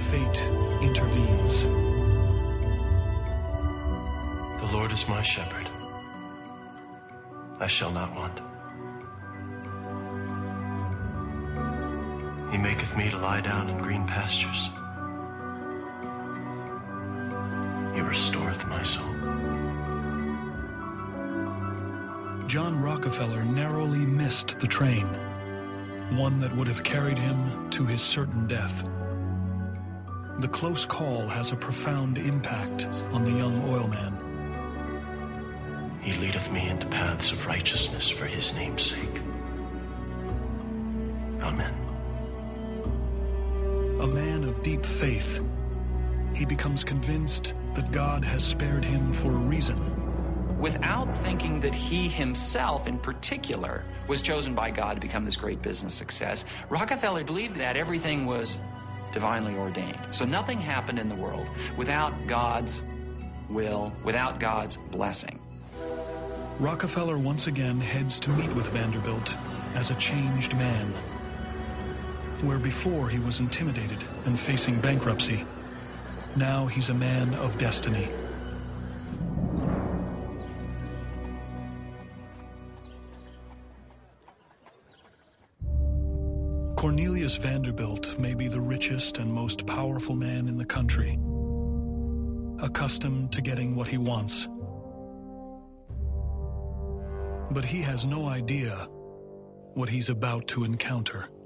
fate intervenes. The Lord is my shepherd. I shall not want. He maketh me to lie down in green pastures. He restoreth my soul. John Rockefeller narrowly missed the train, one that would have carried him to his certain death. The close call has a profound impact on the young oilman. He leadeth me into paths of righteousness for his name's sake. Amen. A man of deep faith, he becomes convinced that God has spared him for a reason. Without thinking that he himself in particular was chosen by God to become this great business success, Rockefeller believed that everything was divinely ordained. So nothing happened in the world without God's will, without God's blessing. Rockefeller once again heads to meet with Vanderbilt as a changed man. Where before he was intimidated and facing bankruptcy, now he's a man of destiny. Cornelius Vanderbilt may be the richest and most powerful man in the country, accustomed to getting what he wants. But he has no idea what he's about to encounter.